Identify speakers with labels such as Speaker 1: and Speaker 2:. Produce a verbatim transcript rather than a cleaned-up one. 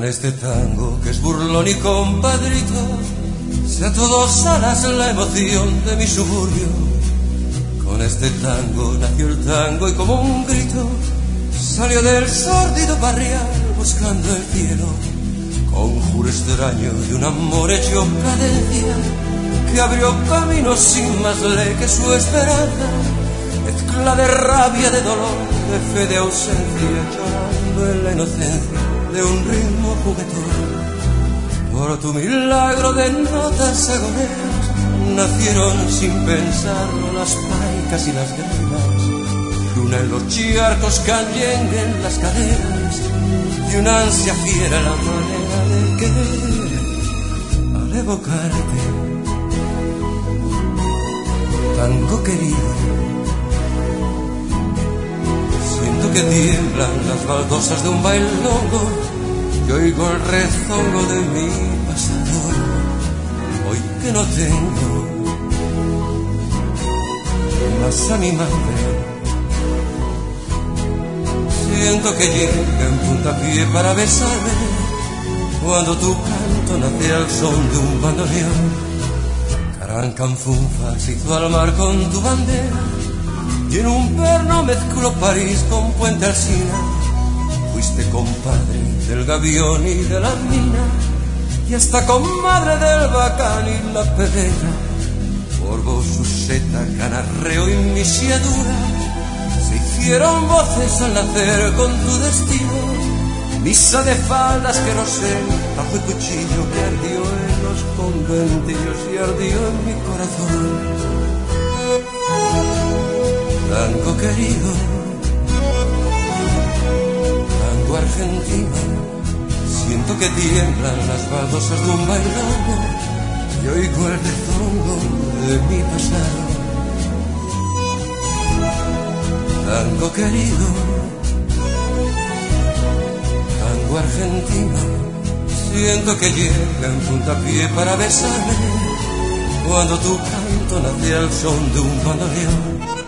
Speaker 1: este tango que es burlón y compadrito, sea todos alas la emoción de mi suburbio. Con este tango nació el tango y como un grito salió del sórdido barrial buscando el cielo. Conjuro extraño de un amor hecho cadencia que abrió camino sin más ley que su esperanza. Mezcla de rabia, de dolor, de fe, de ausencia, llorando en la inocencia de un ritmo juguetón. Por tu milagro de notas agoneras nacieron sin pensarlo las paicas y las grenas. Luna en los charcos, canyengue en las caderas, y una ansia fiera la manera de querer. Al evocarte, tango querido, siento que tiemblan las baldosas de un bailongo y oigo el rezongo de mi pasado. Hoy que no tengo más a mi madre, siento que llega en puntapié para besarme cuando tu canto nace al son de un bandoneón. Carancanfunfa se hizo al mar con tu bandera y en un perno mezcló París con Puente Alsina. Fuiste compadre del gavión y de la mina y hasta comadre del bacán y la pedera. Por vos Suseta, Canarreo y Misiadura se hicieron voces al nacer con tu destino. Misa de faldas que no sé, bajo el cuchillo que ardió en los conventillos y ardió en mi corazón. Tango querido, tango argentino, siento que tiemblan las baldosas de un bailongo y oigo el rezongo de mi pasado. Tango querido, tango argentino, siento que llega en puntapié para besarme cuando tu canto nace al son de un bandoneón.